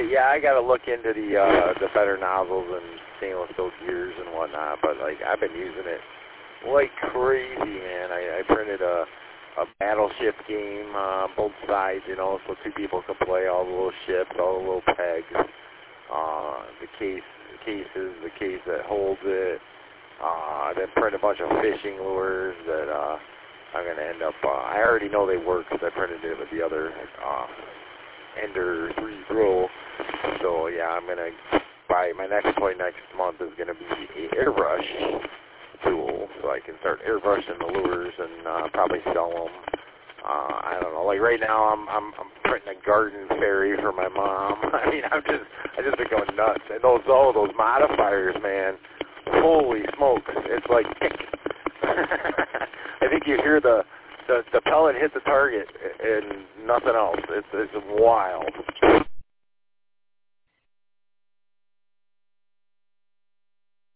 yeah, I got to look into the better nozzles and stainless steel gears and whatnot. But like, I've been using it like crazy, man. I printed a battleship game, both sides, you know, so two people can play all the little ships, all the little pegs, the case that holds it. I then print a bunch of fishing lures that I'm going to end up, I already know they work because I printed it with the other Ender 3 Pro. So yeah, I'm going to buy, my next toy next month is going to be an airbrush tool, so I can start airbrushing the lures and probably sell them. I don't know. Like right now, I'm printing a garden fairy for my mom. I mean, I just been going nuts. And those modifiers, man. Holy smokes! It's like I think you hear the pellet hit the target and nothing else. It's wild.